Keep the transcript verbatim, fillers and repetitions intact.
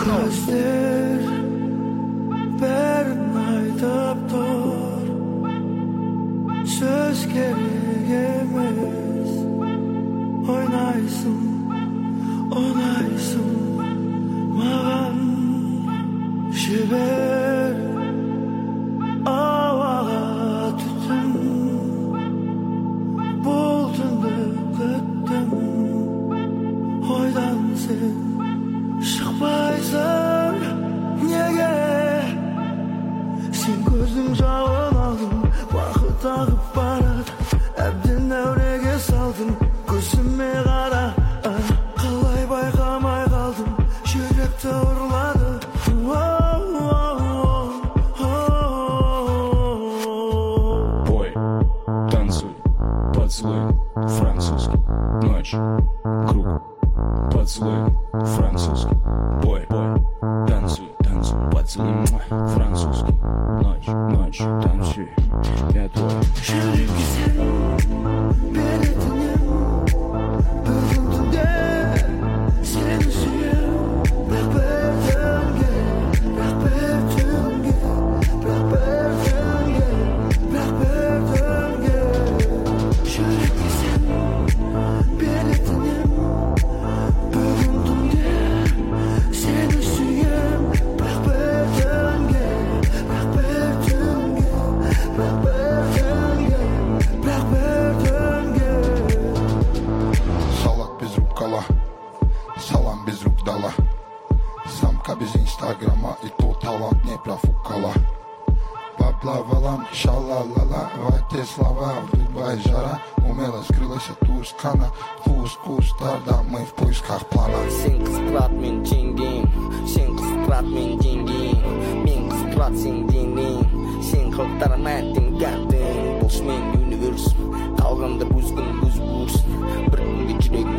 Gözler bәрін айтып тұр, сөз керек емес. Ойнайсың, ойнайсың маған, жібер ауаға түтін. Бұл түнді күттім, ойдан сен шықпайсың неге? Сен көздің жауын алдың, уақыт ағып барады, әбден әуреге салдың. Көзіме қара, қалай байқамай қалдым, жүректі ұрлады. Бой, танцуй, поцелуй, французский, ночь, круг, поцелуй, французский. Бой, бой, танцуй, танцуй, поцелуй, французский, ночь, ночь, танцуй, я твой. Жүрекке сен беретінем, бүгін түнде сені сүйем. Бірақ бір түнге, бірақ бір түнге, бірақ бір түнге, бірақ бір түнге. Жүрекке сен беретінем, бүгін түнде сені сүйем. Бірақ бір түнге, бірақ бір түнге, бірақ бір түнге, бірақ бір түнге. Салат без рукола, салам без рук дала. Самка без инстаграма, и то талант не профукала. Поплавала, шалалала, в эти слова в Дубай жара. Умело скрылась от Тускана, кус-кустарда мы в поисках плана. Сен қызықтырат мен жеңгең, сен қызықтырат мен жеңгең, мен қызықтырат сен денең, сен қылықтарым әттең гәттең. Болшы мен универс, қалғанда бұзгын бұз бұрсын, бір күнге жүрек